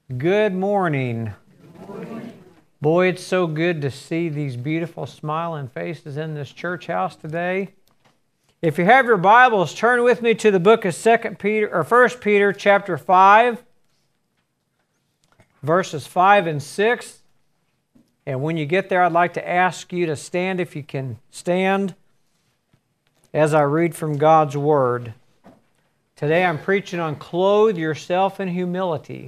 Good morning. Boy, it's so good to see these beautiful smiling faces in this church house today. If you have your Bibles, turn with me to the book of 1 Peter chapter 5, verses 5 and 6. And when you get there, I'd like to ask you to stand if you can stand as I read from God's Word. Today I'm preaching on clothe yourself in humility.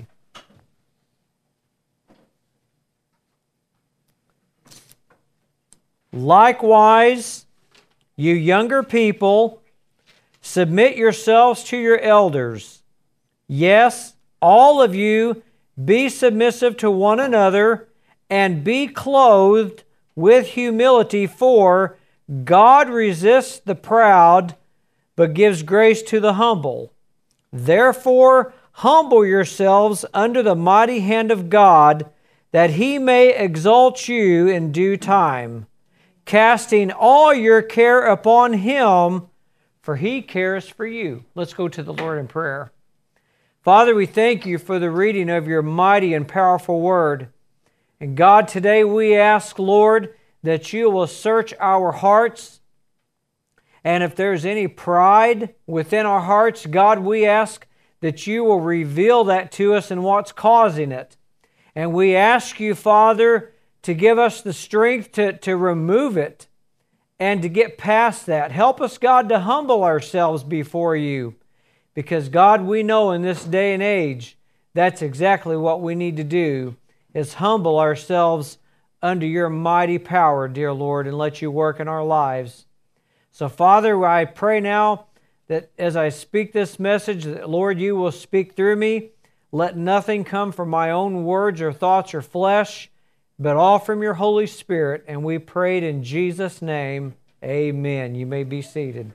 Likewise, you younger people, submit yourselves to your elders. Yes, all of you, be submissive to one another and be clothed with humility, for God resists the proud, but gives grace to the humble. Therefore, humble yourselves under the mighty hand of God, that He may exalt you in due time, casting all your care upon Him, for He cares for you. Let's go to the Lord in prayer. Father, we thank You for the reading of Your mighty and powerful Word. And God, today we ask, Lord, that You will search our hearts. And if there's any pride within our hearts, God, we ask that You will reveal that to us and what's causing it. And we ask You, Father, to give us the strength to remove it and to get past that. Help us, God, to humble ourselves before You. Because, God, we know in this day and age, that's exactly what we need to do, is humble ourselves under Your mighty power, dear Lord, and let You work in our lives. So, Father, I pray now that as I speak this message, that, Lord, You will speak through me. Let nothing come from my own words or thoughts or flesh, but all from Your Holy Spirit. And we prayed in Jesus' name, amen. You may be seated.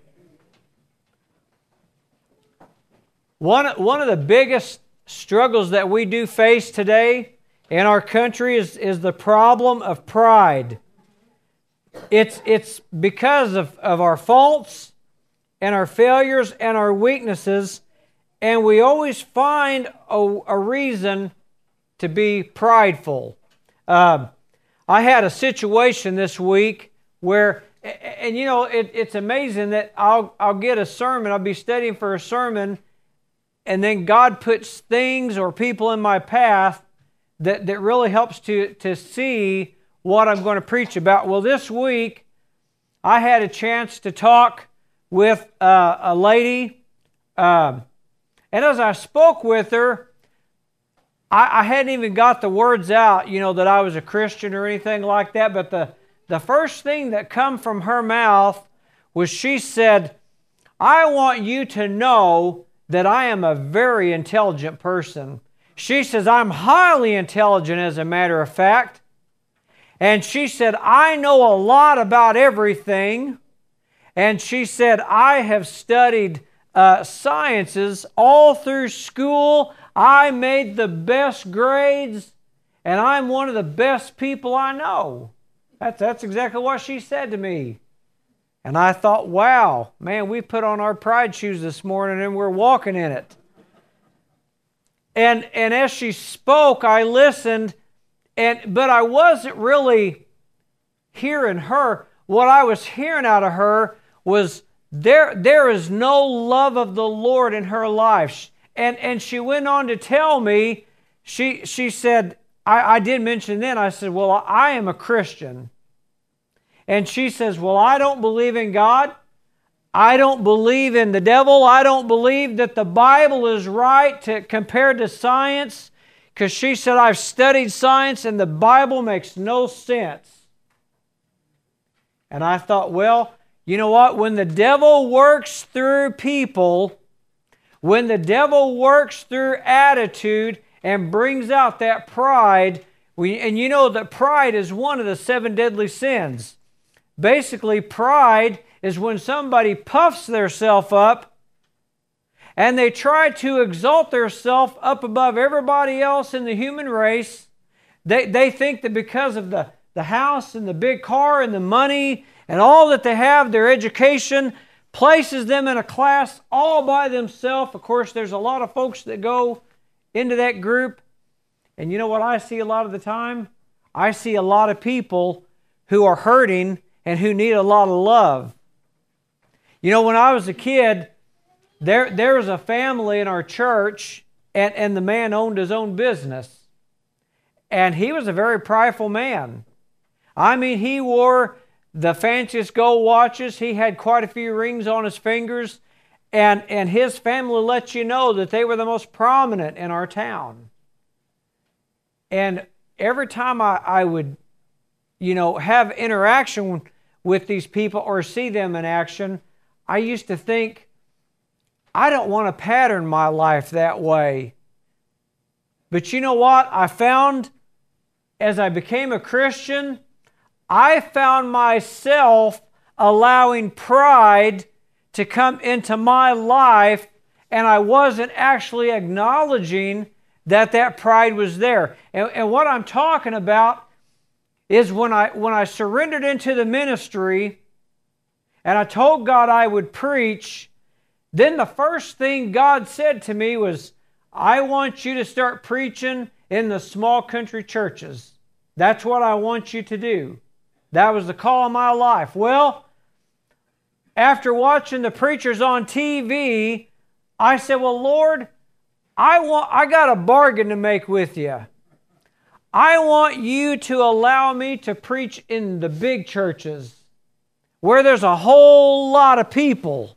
One of the biggest struggles that we do face today in our country is the problem of pride. It's because of our faults and our failures and our weaknesses, and we always find a reason to be prideful. I had a situation this week where, and you know, it's amazing that I'll get a sermon, I'll be studying for a sermon, and then God puts things or people in my path that really helps to see what I'm going to preach about. Well, this week, I had a chance to talk with a lady, and as I spoke with her, I hadn't even got the words out, you know, that I was a Christian or anything like that, but the first thing that come from her mouth was she said, I want you to know that I am a very intelligent person. She says, I'm highly intelligent as a matter of fact. And she said, I know a lot about everything. And she said, I have studied sciences all through school. I made the best grades, and I'm one of the best people I know. That's exactly what she said to me. And I thought, wow, man, we put on our pride shoes this morning and we're walking in it. And as she spoke, I listened, but I wasn't really hearing her. What I was hearing out of her was there is no love of the Lord in her life. And she went on to tell me, she said, I did mention then, I said, well, I am a Christian. And she says, well, I don't believe in God. I don't believe in the devil. I don't believe that the Bible is right compared to science. Because she said, I've studied science and the Bible makes no sense. And I thought, well, you know what? When the devil works through people, when the devil works through attitude and brings out that pride, and you know that pride is one of the 7 deadly sins. Basically, pride is when somebody puffs theirself up and they try to exalt theirself up above everybody else in the human race. They think that because of the house and the big car and the money and all that they have, their education places them in a class all by themselves. Of course, there's a lot of folks that go into that group. And you know what I see a lot of the time? I see a lot of people who are hurting and who need a lot of love. You know, when I was a kid, there was a family in our church, and the man owned his own business. And he was a very prideful man. I mean, he wore the fanciest gold watches. He had quite a few rings on his fingers. And his family let you know that they were the most prominent in our town. And every time I would, have interaction with these people or see them in action, I used to think, I don't want to pattern my life that way. But you know what? I found as I became a Christian, I found myself allowing pride to come into my life, and I wasn't actually acknowledging that pride was there. And what I'm talking about is when I surrendered into the ministry and I told God I would preach, then the first thing God said to me was, I want you to start preaching in the small country churches. That's what I want you to do. That was the call of my life. Well, after watching the preachers on TV, I said, well, Lord, I got a bargain to make with you. I want you to allow me to preach in the big churches where there's a whole lot of people.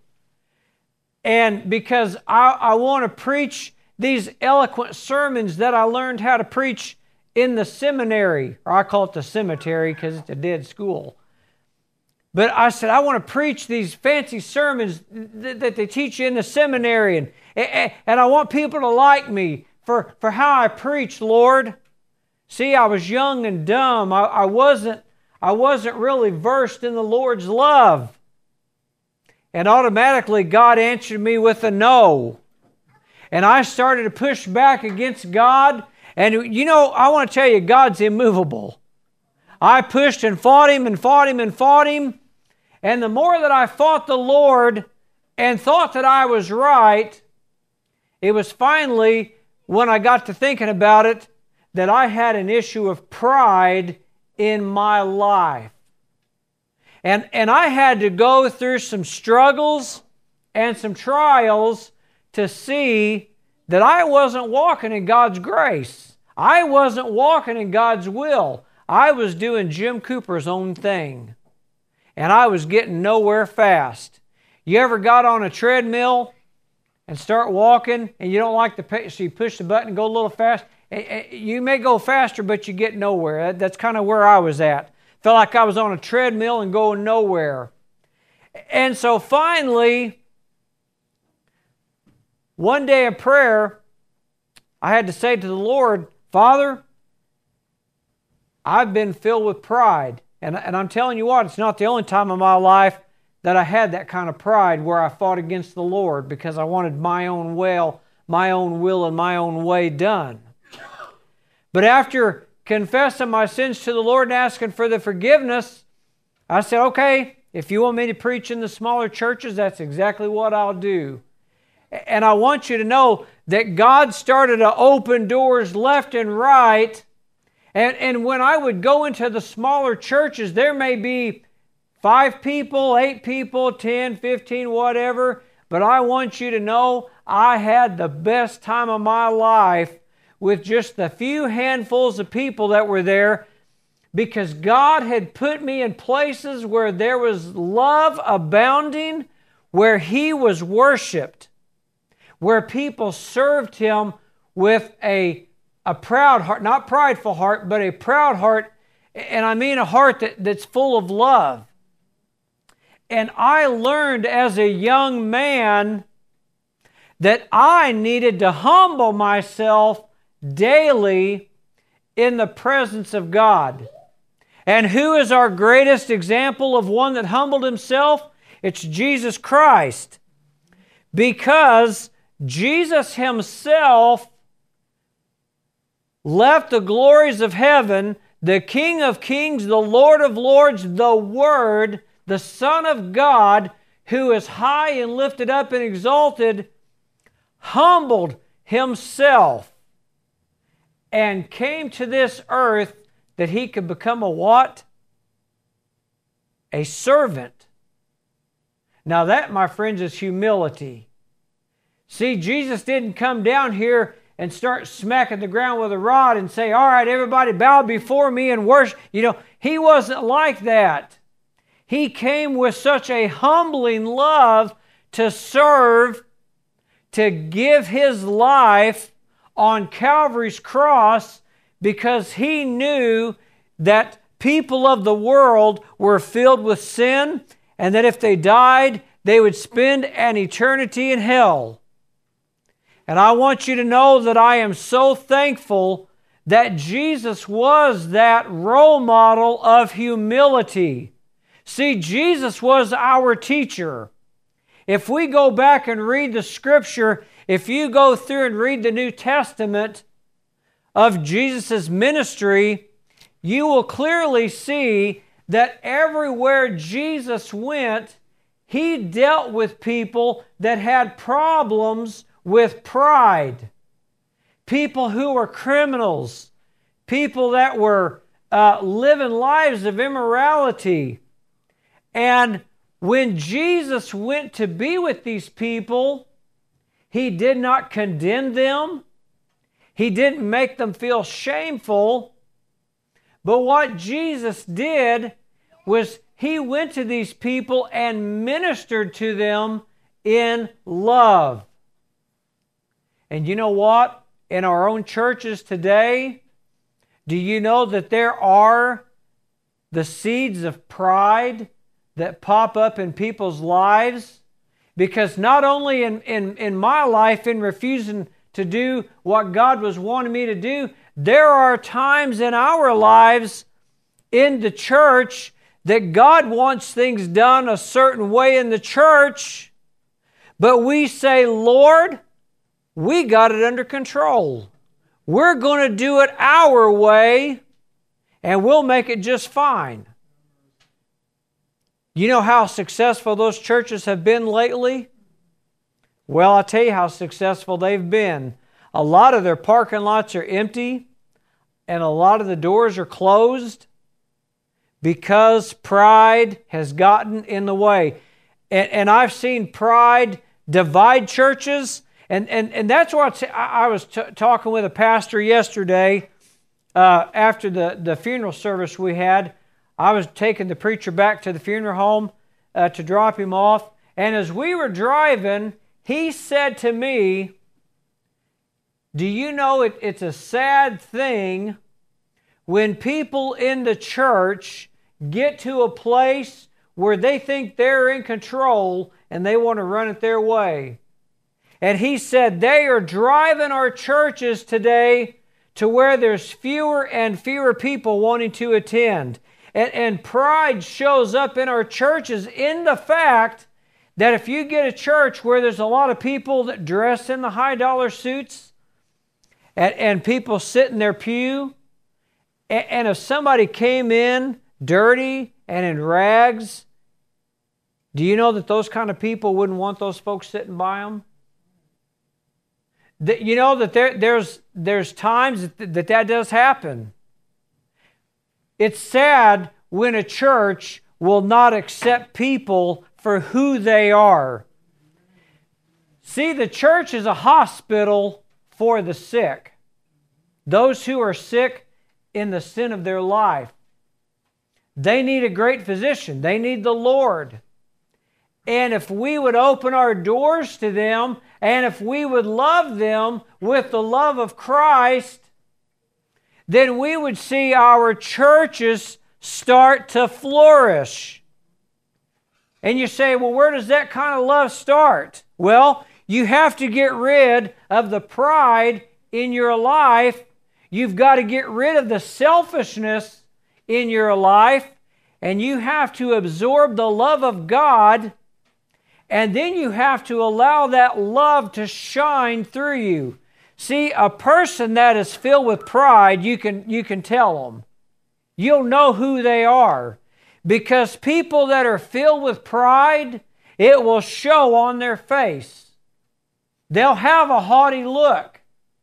And because I want to preach these eloquent sermons that I learned how to preach in the seminary, or I call it the cemetery because it's a dead school. But I said, I want to preach these fancy sermons that they teach you in the seminary, and I want people to like me for how I preach, Lord. See, I was young and dumb. I wasn't really versed in the Lord's love. And automatically God answered me with a no. And I started to push back against God. And I want to tell you, God's immovable. I pushed and fought Him and fought Him and fought Him. And the more that I fought the Lord and thought that I was right, it was finally, when I got to thinking about it, that I had an issue of pride in my life. And I had to go through some struggles and some trials to see that I wasn't walking in God's grace. I wasn't walking in God's will. I was doing Jim Cooper's own thing. And I was getting nowhere fast. You ever got on a treadmill and start walking and you don't like the pace, so you push the button and go a little fast? You may go faster, but you get nowhere. That's kind of where I was at. Felt like I was on a treadmill and going nowhere. And so finally, one day of prayer, I had to say to the Lord, Father, I've been filled with pride. And I'm telling you what, it's not the only time in my life that I had that kind of pride where I fought against the Lord because I wanted my own will, and my own way done. But after confessing my sins to the Lord and asking for the forgiveness, I said, okay, if you want me to preach in the smaller churches, that's exactly what I'll do. And I want you to know that God started to open doors left and right. And when I would go into the smaller churches, there may be 5 people, 8 people, 10, 15, whatever. But I want you to know I had the best time of my life with just the few handfuls of people that were there, because God had put me in places where there was love abounding, where He was worshiped, where people served Him with a proud heart, not prideful heart, but a proud heart, and I mean a heart that's full of love. And I learned as a young man that I needed to humble myself daily in the presence of God. And who is our greatest example of one that humbled himself? It's Jesus Christ. Because Jesus Himself left the glories of heaven, the King of Kings, the Lord of Lords, the Word, the Son of God, who is high and lifted up and exalted, humbled Himself. and came to this earth that he could become a what? A servant. Now that, my friends, is humility. See, Jesus didn't come down here and start smacking the ground with a rod and say, all right, everybody bow before me and worship. He wasn't like that. He came with such a humbling love to serve, to give his life on Calvary's cross, because he knew that people of the world were filled with sin, and that if they died, they would spend an eternity in hell. And I want you to know that I am so thankful that Jesus was that role model of humility. See, Jesus was our teacher. If we go back and read the Scripture, if you go through and read the New Testament of Jesus' ministry, you will clearly see that everywhere Jesus went, he dealt with people that had problems with pride. People who were criminals. People that were living lives of immorality. And when Jesus went to be with these people, he did not condemn them. He didn't make them feel shameful. But what Jesus did was he went to these people and ministered to them in love. And you know what? In our own churches today, do you know that there are the seeds of pride that pop up in people's lives? Because not only in my life, in refusing to do what God was wanting me to do, there are times in our lives in the church that God wants things done a certain way in the church, but we say, Lord, we got it under control. We're going to do it our way, and we'll make it just fine. You know how successful those churches have been lately? Well, I'll tell you how successful they've been. A lot of their parking lots are empty, and a lot of the doors are closed because pride has gotten in the way. And I've seen pride divide churches. And that's what I was talking with a pastor yesterday after the funeral service we had. I was taking the preacher back to the funeral home to drop him off. And as we were driving, he said to me, do you know it's a sad thing when people in the church get to a place where they think they're in control and they want to run it their way. And he said they are driving our churches today to where there's fewer and fewer people wanting to attend. And pride shows up in our churches in the fact that if you get a church where there's a lot of people that dress in the high-dollar suits and people sit in their pew, and if somebody came in dirty and in rags, do you know that those kind of people wouldn't want those folks sitting by them? You know that there's times that does happen. It's sad when a church will not accept people for who they are. See, the church is a hospital for the sick. Those who are sick in the sin of their life. They need a great physician. They need the Lord. And if we would open our doors to them, and if we would love them with the love of Christ, then we would see our churches start to flourish. And you say, well, where does that kind of love start? Well, you have to get rid of the pride in your life. You've got to get rid of the selfishness in your life. And you have to absorb the love of God. And then you have to allow that love to shine through you. See, a person that is filled with pride, you can tell them. You'll know who they are. Because people that are filled with pride, it will show on their face. They'll have a haughty look.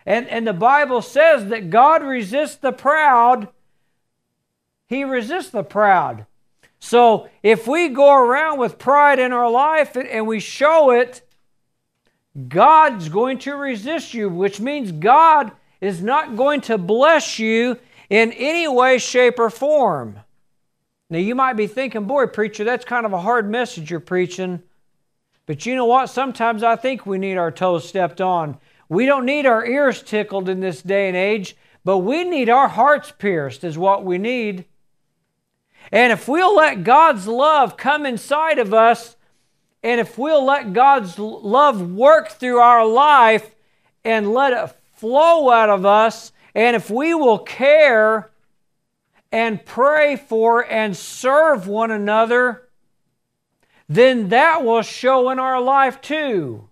And the Bible says that God resists the proud. He resists the proud. So if we go around with pride in our life and we show it, God's going to resist you, which means God is not going to bless you in any way, shape, or form. Now you might be thinking, boy, preacher, that's kind of a hard message you're preaching. But you know what? Sometimes I think we need our toes stepped on. We don't need our ears tickled in this day and age, but we need our hearts pierced is what we need. And if we'll let God's love come inside of us, and if we'll let God's love work through our life and let it flow out of us, and if we will care and pray for and serve one another, then that will show in our life too.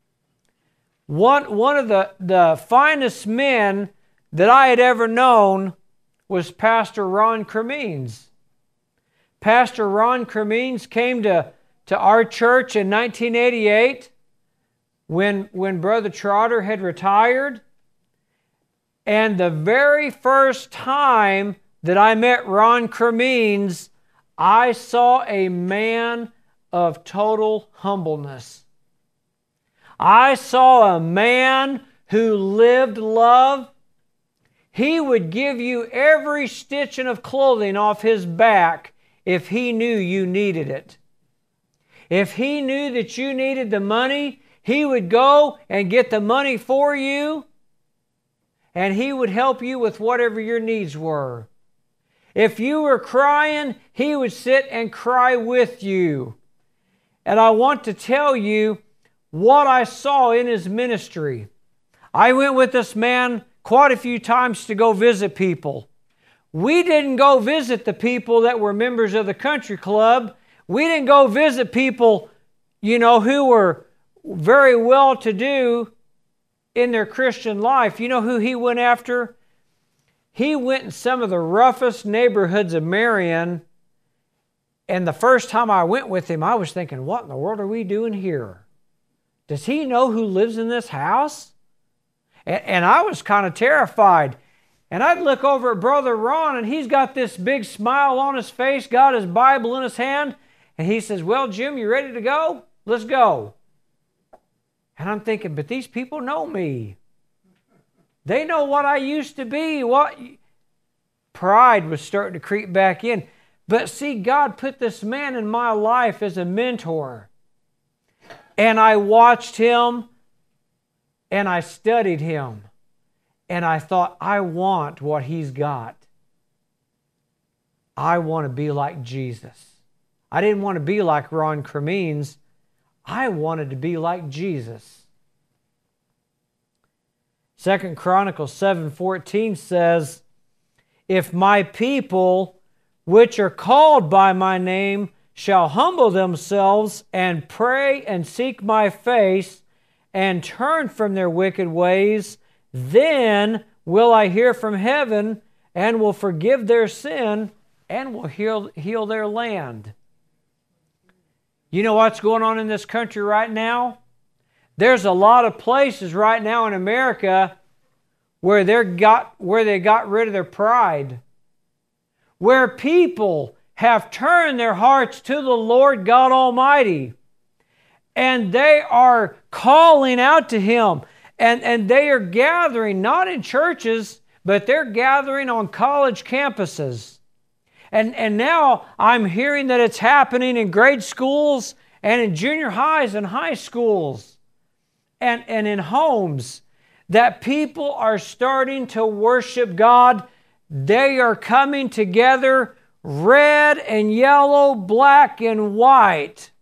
One of the finest men that I had ever known was Pastor Ron Cremines. Pastor Ron Cremines came to our church in 1988 when Brother Trotter had retired. And the very first time that I met Ron Cremines, I saw a man of total humbleness. I saw a man who lived love. He would give you every stitching of clothing off his back if he knew you needed it. If he knew that you needed the money, he would go and get the money for you, and he would help you with whatever your needs were. If you were crying, he would sit and cry with you. And I want to tell you what I saw in his ministry. I went with this man quite a few times to go visit people. We didn't go visit the people that were members of the country club. We didn't go visit people, who were very well-to-do in their Christian life. You know who he went after? He went in some of the roughest neighborhoods of Marion. And the first time I went with him, I was thinking, what in the world are we doing here? Does he know who lives in this house? And I was kind of terrified. And I'd look over at Brother Ron, and he's got this big smile on his face, got his Bible in his hand, and he says, well, Jim, you ready to go? Let's go. And I'm thinking, but these people know me. They know what I used to be. Pride was starting to creep back in. But see, God put this man in my life as a mentor. And I watched him, and I studied him. And I thought, I want what he's got. I want to be like Jesus. I didn't want to be like Ron Cremines. I wanted to be like Jesus. 2 Chronicles 7:14 says, if my people, which are called by my name, shall humble themselves and pray and seek my face and turn from their wicked ways, then will I hear from heaven and will forgive their sin and will heal their land. You know what's going on in this country right now? There's a lot of places right now in America where they got rid of their pride, where people have turned their hearts to the Lord God Almighty, and they are calling out to Him, and they are gathering, not in churches, but they're gathering on college campuses. And now I'm hearing that it's happening in grade schools and in junior highs and high schools and in homes, that people are starting to worship God. They are coming together, red and yellow, black and white,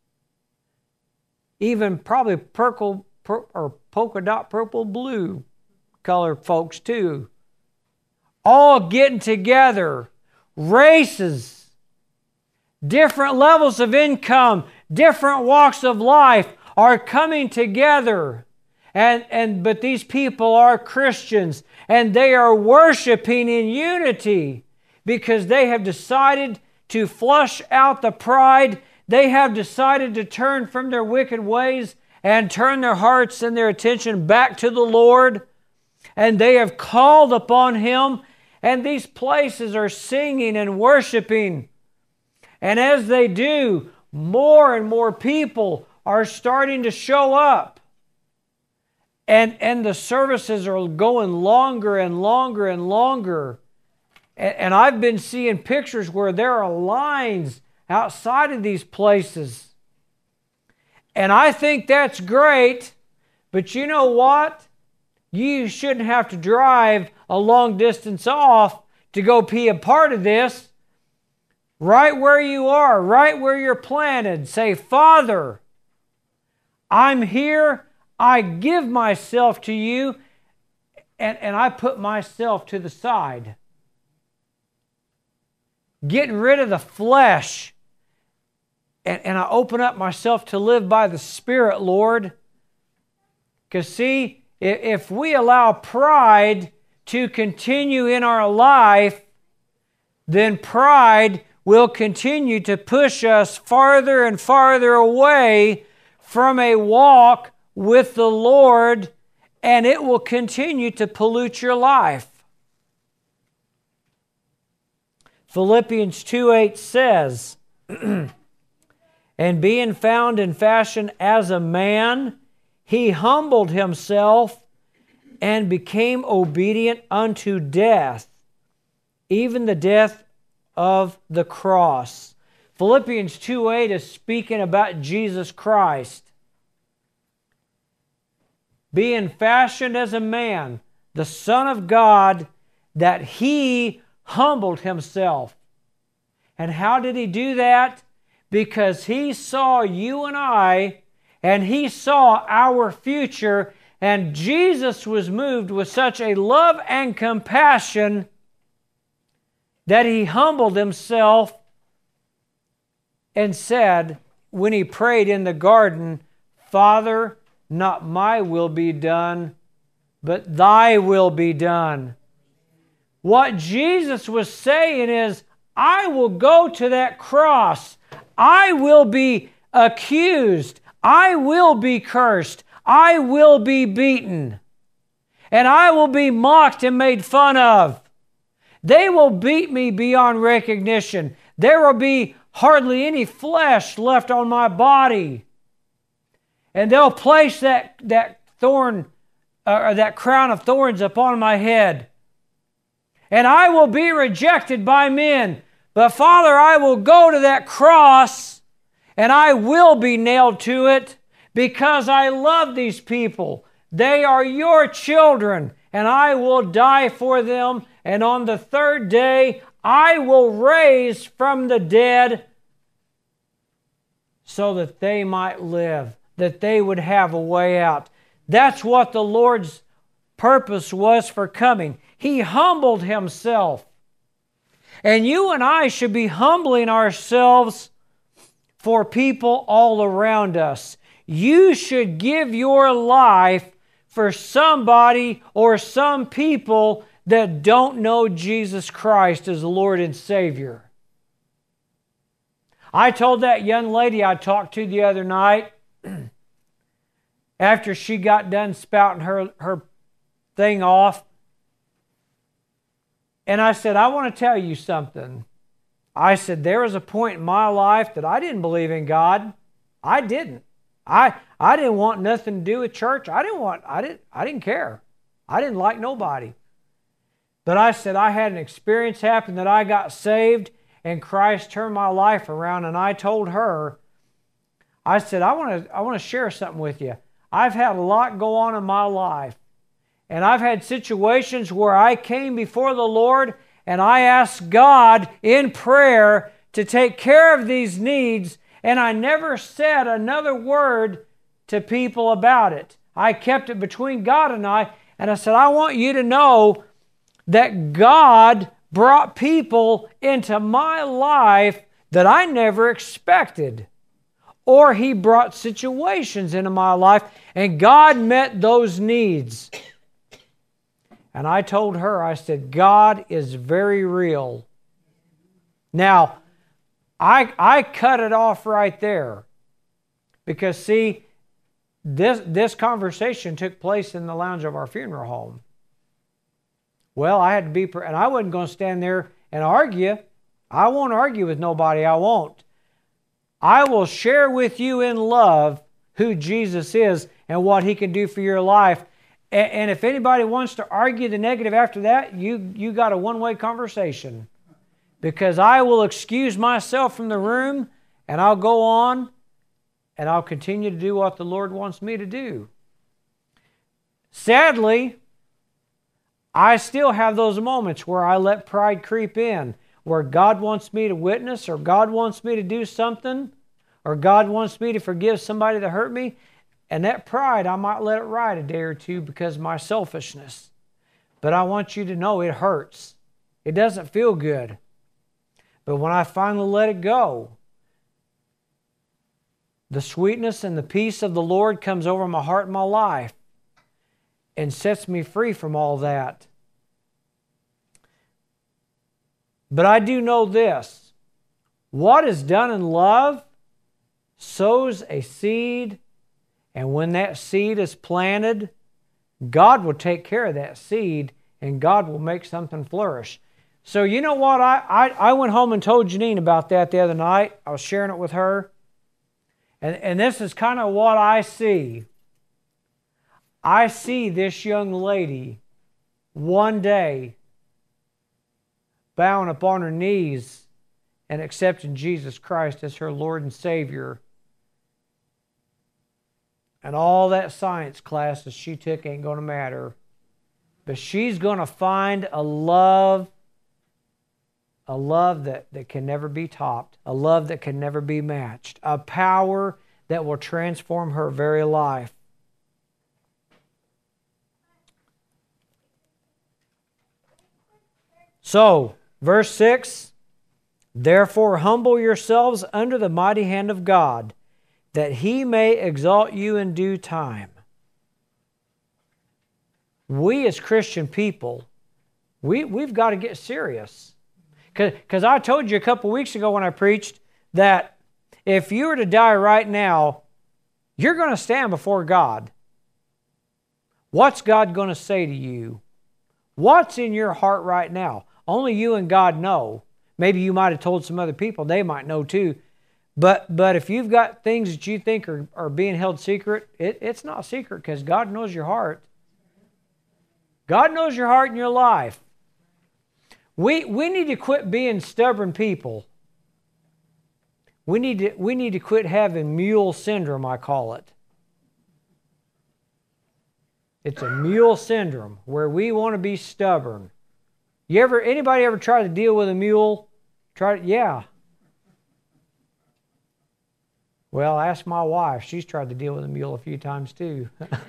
even probably purple or polka dot purple blue color folks too, all getting together. Races, different levels of income, different walks of life are coming together. But these people are Christians, and they are worshiping in unity because they have decided to flush out the pride. They have decided to turn from their wicked ways and turn their hearts and their attention back to the Lord. and they have called upon Him, and these places are singing and worshiping. And as they do, more and more people are starting to show up. And the services are going longer and longer and longer. And I've been seeing pictures where there are lines outside of these places. And I think that's great, but you know what? You shouldn't have to drive a long distance off to go be a part of this. Right where you are, right where you're planted, say, Father, I'm here. I give myself to you, and I put myself to the side. Getting rid of the flesh, and I open up myself to live by the Spirit, Lord. Because see, if we allow pride to continue in our life, then pride will continue to push us farther and farther away from a walk with the Lord, and it will continue to pollute your life. Philippians 2:8 says, and being found in fashion as a man, He humbled Himself and became obedient unto death, even the death of the cross. Philippians 2:8 is speaking about Jesus Christ. Being fashioned as a man, the Son of God, that He humbled Himself. And how did He do that? Because He saw you and I, and He saw our future, and Jesus was moved with such a love and compassion that He humbled Himself and said, when He prayed in the garden, Father, not my will be done, but Thy will be done. What Jesus was saying is, I will go to that cross. I will be accused. I will be cursed. I will be beaten. And I will be mocked and made fun of. They will beat me beyond recognition. There will be hardly any flesh left on my body. And they'll place that thorn, or that crown of thorns upon my head. And I will be rejected by men. But Father, I will go to that cross, and I will be nailed to it, because I love these people. They are your children, and I will die for them. And on the third day, I will raise from the dead so that they might live, that they would have a way out. That's what the Lord's purpose was for coming. He humbled Himself. And you and I should be humbling ourselves for people all around us. You should give your life for somebody or some people that don't know Jesus Christ as Lord and Savior. I told that young lady I talked to the other night, after she got done spouting her thing off, and I said, I want to tell you something. I said, there was a point in my life that I didn't believe in God. I didn't. I didn't want nothing to do with church. I didn't care. I didn't like nobody. But I said, I had an experience happen that I got saved, and Christ turned my life around. And I told her, I said, I want to share something with you. I've had a lot go on in my life. And I've had situations where I came before the Lord and I asked God in prayer to take care of these needs, and I never said another word to people about it. I kept it between God and I said, I want you to know that God brought people into my life that I never expected. Or He brought situations into my life, and God met those needs. And I told her, I said, God is very real. Now, I cut it off right there. Because, see, this conversation took place in the lounge of our funeral home. Well, I had to be, and I wasn't going to stand there and argue. I won't argue with nobody. I won't. I will share with you in love who Jesus is and what He can do for your life. And if anybody wants to argue the negative after that, you got a one-way conversation. Because I will excuse myself from the room, and I'll go on, and I'll continue to do what the Lord wants me to do. Sadly, I still have those moments where I let pride creep in, where God wants me to witness, or God wants me to do something, or God wants me to forgive somebody that hurt me, and that pride, I might let it ride a day or two because of my selfishness. But I want you to know it hurts. It doesn't feel good. But when I finally let it go, the sweetness and the peace of the Lord comes over my heart and my life and sets me free from all that. But I do know this: what is done in love sows a seed, and when that seed is planted, God will take care of that seed, and God will make something flourish. So you know what? I went home and told Janine about that the other night. I was sharing it with her. And this is kind of what I see. I see this young lady one day bowing upon her knees and accepting Jesus Christ as her Lord and Savior. And all that science class that she took ain't going to matter. But she's going to find a love that can never be topped, a love that can never be matched, a power that will transform her very life. So, verse 6, therefore humble yourselves under the mighty hand of God, that He may exalt you in due time. We as Christian people, we've got to get serious. Because I told you a couple weeks ago when I preached that if you were to die right now, you're going to stand before God. What's God going to say to you? What's in your heart right now? Only you and God know. Maybe you might have told some other people. They might know too. But if you've got things that you think are being held secret, it's not secret because God knows your heart. God knows your heart and your life. We need to quit being stubborn people. We need to quit having mule syndrome, I call it. It's a mule syndrome where we want to be stubborn. Anybody ever try to deal with a mule? Yeah. Well, ask my wife. She's tried to deal with a mule a few times too.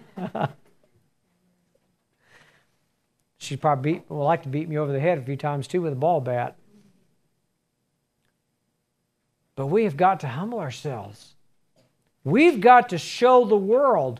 She'd probably like to beat me over the head a few times too with a ball bat. But we have got to humble ourselves. We've got to show the world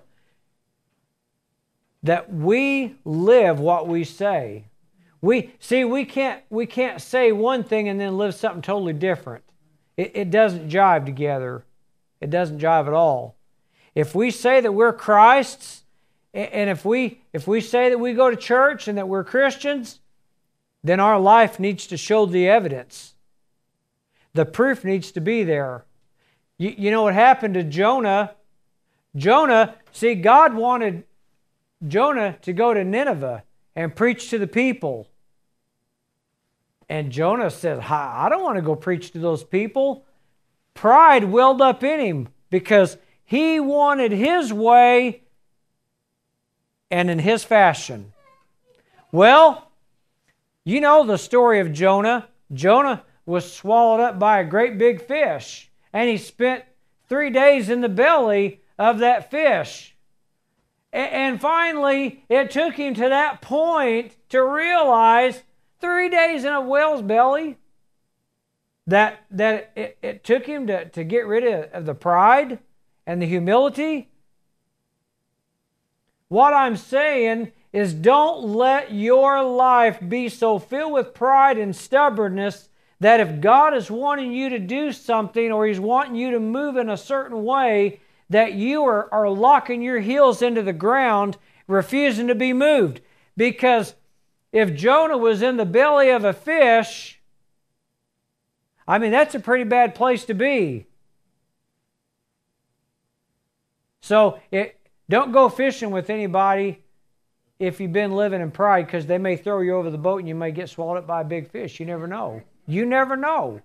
that we live what we say. We can't say one thing and then live something totally different. It doesn't jive together. It doesn't jive at all. If we say that we're Christ's, and if we say that we go to church and that we're Christians, then our life needs to show the evidence. The proof needs to be there. You know what happened to Jonah? God wanted Jonah to go to Nineveh and preach to the people. And Jonah said, I don't want to go preach to those people. Pride welled up in him because he wanted his way and in his fashion. Well, you know the story of Jonah. Jonah was swallowed up by a great big fish, and he spent 3 days in the belly of that fish. And finally, it took him to that point to realize 3 days in a whale's belly that it took him to get rid of the pride and the humility. What I'm saying is don't let your life be so filled with pride and stubbornness that if God is wanting you to do something or He's wanting you to move in a certain way, that you are locking your heels into the ground, refusing to be moved. Because If Jonah was in the belly of a fish, I mean, that's a pretty bad place to be. So don't go fishing with anybody if you've been living in pride, because they may throw you over the boat and you may get swallowed up by a big fish. You never know. You never know.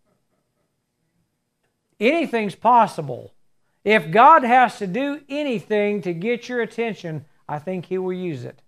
Anything's possible. If God has to do anything to get your attention, I think He will use it.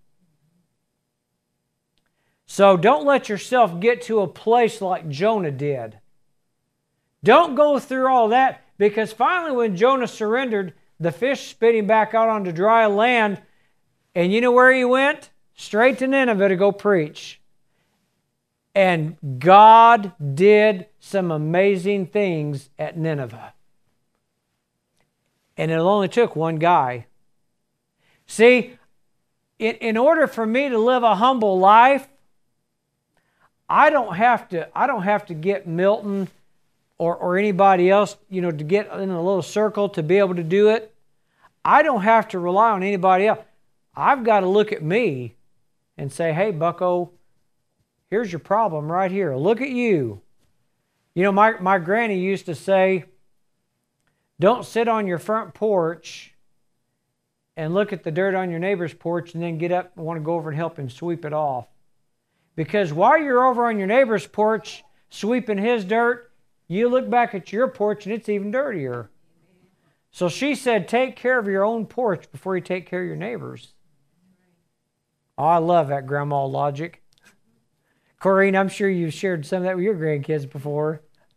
So don't let yourself get to a place like Jonah did. Don't go through all that, because finally when Jonah surrendered, the fish spit him back out onto dry land, and you know where he went? Straight to Nineveh to go preach. And God did some amazing things at Nineveh. And it only took one guy. See, in order for me to live a humble life, I don't have to get Milton or anybody else, to get in a little circle to be able to do it. I don't have to rely on anybody else. I've got to look at me and say, hey, bucko, here's your problem right here. Look at you. My granny used to say, don't sit on your front porch and look at the dirt on your neighbor's porch and then get up and want to go over and help him sweep it off. Because while you're over on your neighbor's porch sweeping his dirt, you look back at your porch and it's even dirtier. So she said, take care of your own porch before you take care of your neighbor's. Oh, I love that grandma logic. Corrine, I'm sure you've shared some of that with your grandkids before.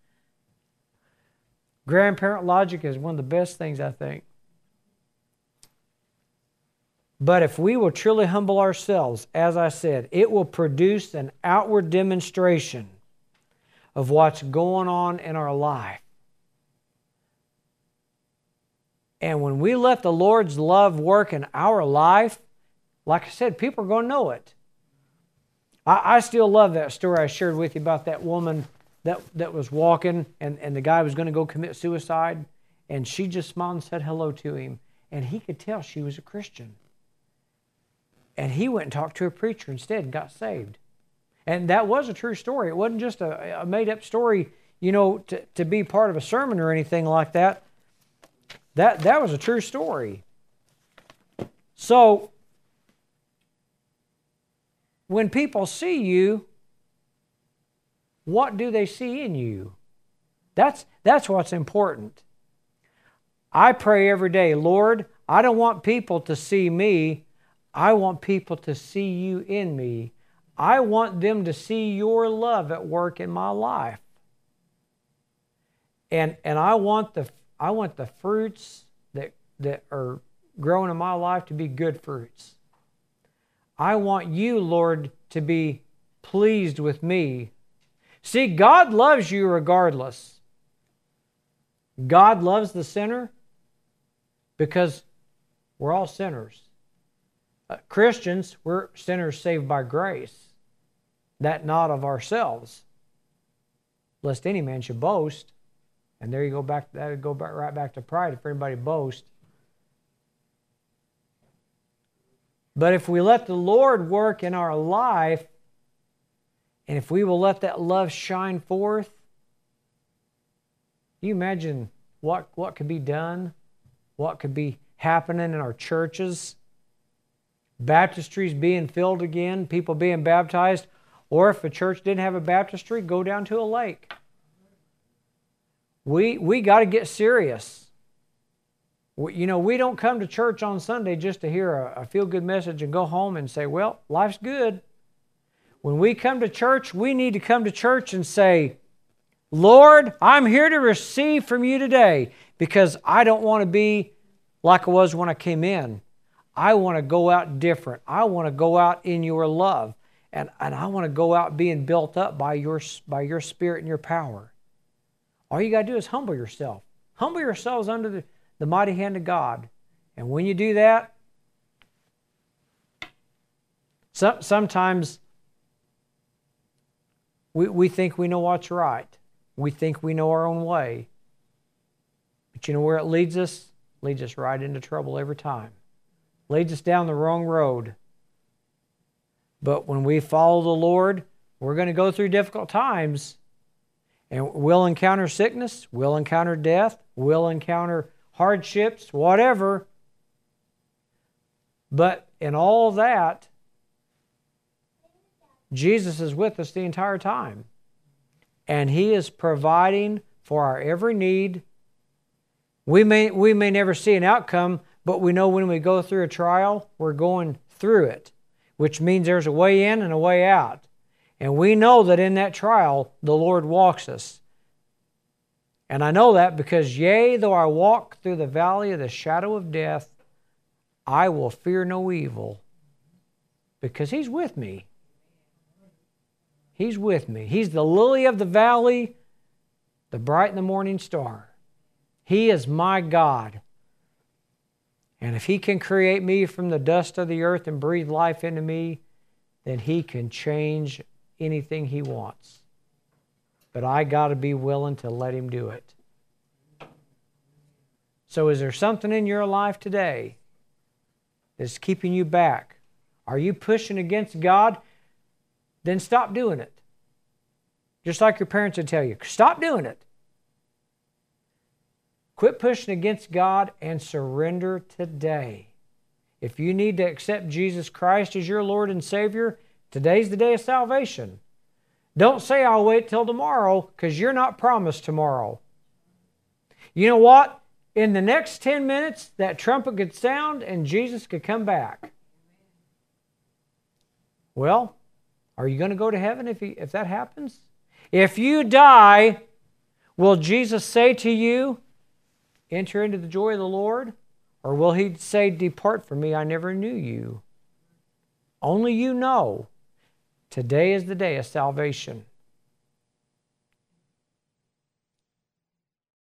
Grandparent logic is one of the best things, I think. But if we will truly humble ourselves, as I said, it will produce an outward demonstration of what's going on in our life. And when we let the Lord's love work in our life, like I said, people are going to know it. I still love that story I shared with you about that woman that was walking and the guy was going to go commit suicide, and she just smiled and said hello to him, and he could tell she was a Christian. And he went and talked to a preacher instead and got saved. And that was a true story. It wasn't just a made-up story, to be part of a sermon or anything like that. That was a true story. So, when people see you, what do they see in you? That's what's important. I pray every day, Lord, I don't want people to see me. I want people to see you in me. I want them to see your love at work in my life. And I want the fruits that are growing in my life to be good fruits. I want you, Lord, to be pleased with me. See, God loves you regardless. God loves the sinner because we're all sinners. Christians, we're sinners saved by grace, that not of ourselves, lest any man should boast. And there you go back. That would go right back to pride if everybody boasts. But if we let the Lord work in our life, and if we will let that love shine forth, can you imagine what could be done? What could be happening in our churches? Baptistries being filled again, people being baptized. Or if a church didn't have a baptistry, go down to a lake. We got to get serious. We don't come to church on Sunday just to hear a feel-good message and go home and say, well, life's good. When we come to church, we need to come to church and say, Lord, I'm here to receive from you today because I don't want to be like I was when I came in. I want to go out different. I want to go out in your love. And I want to go out being built up by your spirit and your power. All you got to do is humble yourself. Humble yourselves under the mighty hand of God. And when you do that, sometimes we think we know what's right. We think we know our own way. But you know where it leads us? It leads us right into trouble every time. Leads us down the wrong road. But when we follow the Lord, we're going to go through difficult times. And we'll encounter sickness, we'll encounter death, we'll encounter hardships, whatever. But in all that, Jesus is with us the entire time. And He is providing for our every need. We may never see an outcome, but we know when we go through a trial, we're going through it, which means there's a way in and a way out. And we know that in that trial, the Lord walks us. And I know that because, yea, though I walk through the valley of the shadow of death, I will fear no evil, because He's with me. He's with me. He's the lily of the valley, the bright and the morning star. He is my God. And if He can create me from the dust of the earth and breathe life into me, then He can change anything He wants. But I got to be willing to let Him do it. So is there something in your life today that's keeping you back? Are you pushing against God? Then stop doing it. Just like your parents would tell you, stop doing it. Quit pushing against God and surrender today. If you need to accept Jesus Christ as your Lord and Savior, today's the day of salvation. Don't say, I'll wait till tomorrow, because you're not promised tomorrow. You know what? In the next 10 minutes, that trumpet could sound and Jesus could come back. Well, are you going to go to heaven if that happens? If you die, will Jesus say to you, enter into the joy of the Lord? Or will He say, depart from me, I never knew you? Only you know. Today is the day of salvation.